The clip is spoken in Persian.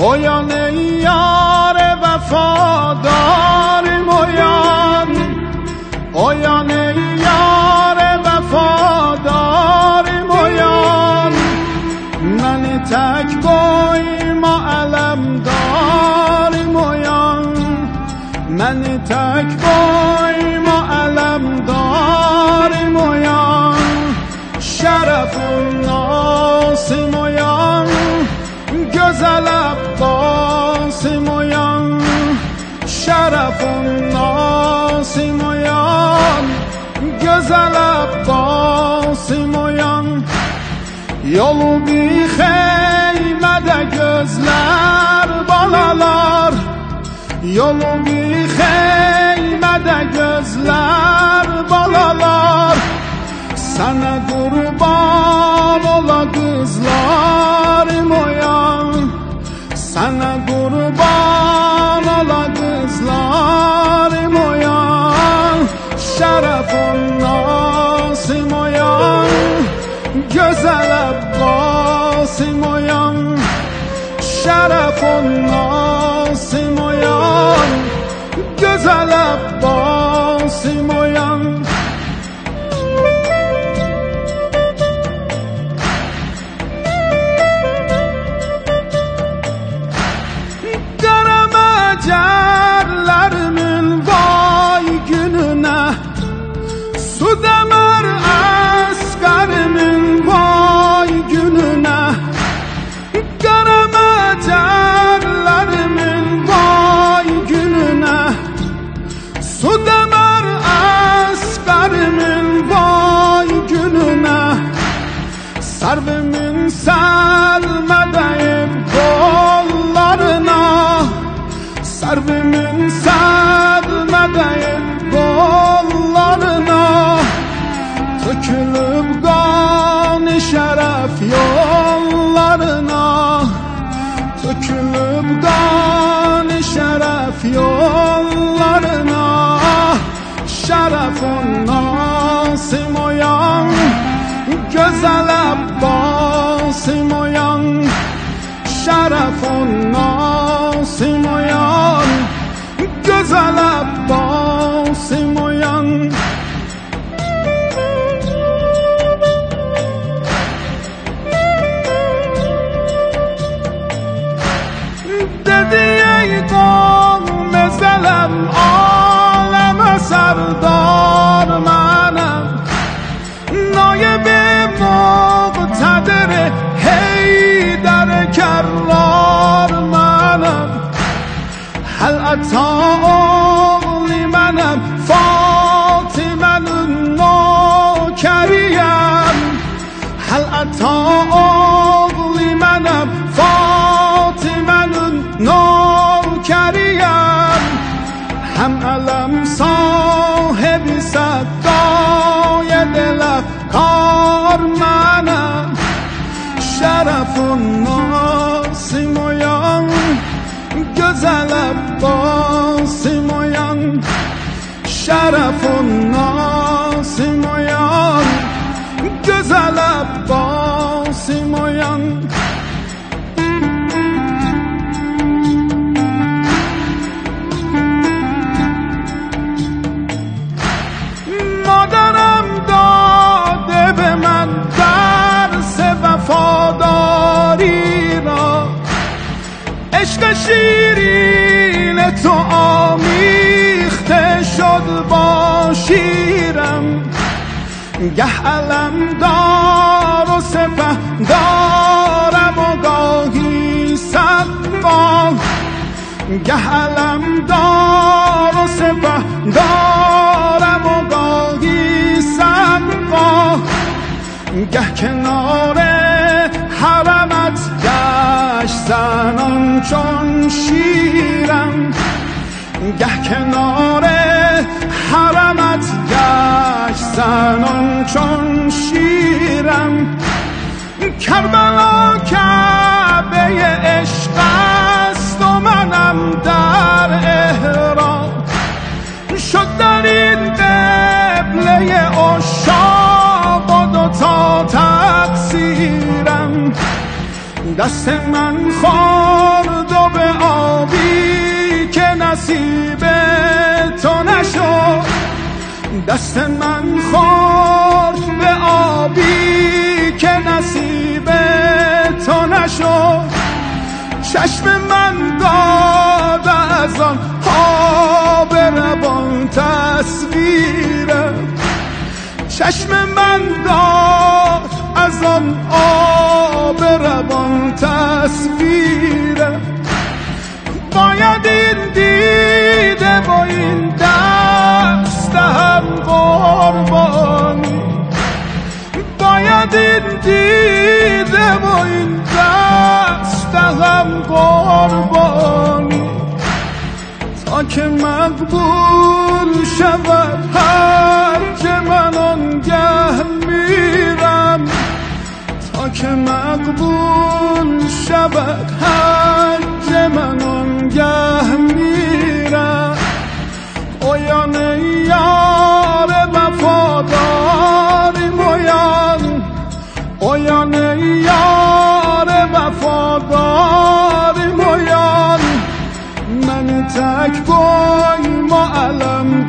اویان ای یار وفادار مویان، اویان ای یار وفادار مویان، من تک بای ما علم دار مویان، من تک بای ما علم دار مویان، شرف الناس مویان، güzel Abbas moyan, şerefun nasi moyan, güzel Abbas moyan. Yolu bir xeymede gözler balalar, yolu bir xeymede gözler balalar, sana kurban ola kızlar moyan, sana kurban ola kızlar moyan, şerefun nasi moyan, güzel Abbas moyan, şerefun nasi moyan, güzel Abbas moyan. Cerlerimin vay gününe, su demir askerimin vay gününe, garama cerlerimin vay gününe, su demir askerimin vay gününe, servimin selmedeyim kollarına, servimin sermedeyim kollarına, tökülüp kan-ı şeref yollarına, tökülüp kan-ı şeref yollarına, şerefun nasi moyan, güzel Abbas moyan, şerefun nasi moyan, güzel Abbas moyan. Dedi ey qavm ezelem aleme serdar menem, nayib-i muqtedir Heydər کرار منم، هل اتا oğli منم فاطمه'nin nokəriyəm، هل اتا oğli منم فاطمه'nin nokəriyəm، hem علم sahibi صدای دل افکار منم، şerefun nasi moyan, güzel Abbas moyan, şerefun nasi moyan, güzel Abbas moyan. Maderem dade be men ders vefadari را، عشق شیرین تو آمیخته شد با شیرم، گه علم دار و سپه دارم و گاهی صدبان، گه علم دار و سپه دارم و گاهی صدبان، گه کنار حرمت گشت زنان چون شیرم، گه کنار حرمت گشت زنان چون شیرم، کربلا کعبه عشق است و منم در احرام، شد در این قبله عشاق و دوتا تقصیرم، دست من خورد و نصیب تو نشد، دست من خورد به آبی که نصیب تو نشد، چشم من داد از آن آب روان تصویرم، چشم من داد از آن آب روان تصویرم. باید این دیده با این دست دهم قربانی، باید این دیده با این دست دهم قربانی، تا که مقبول شود هرچه من آنگه میرم، تا که مقبول شود هرچه من آنگه میرم. اویان یار وفاداری مویان، اویان یار وفاداری مویان، من تک بای معلم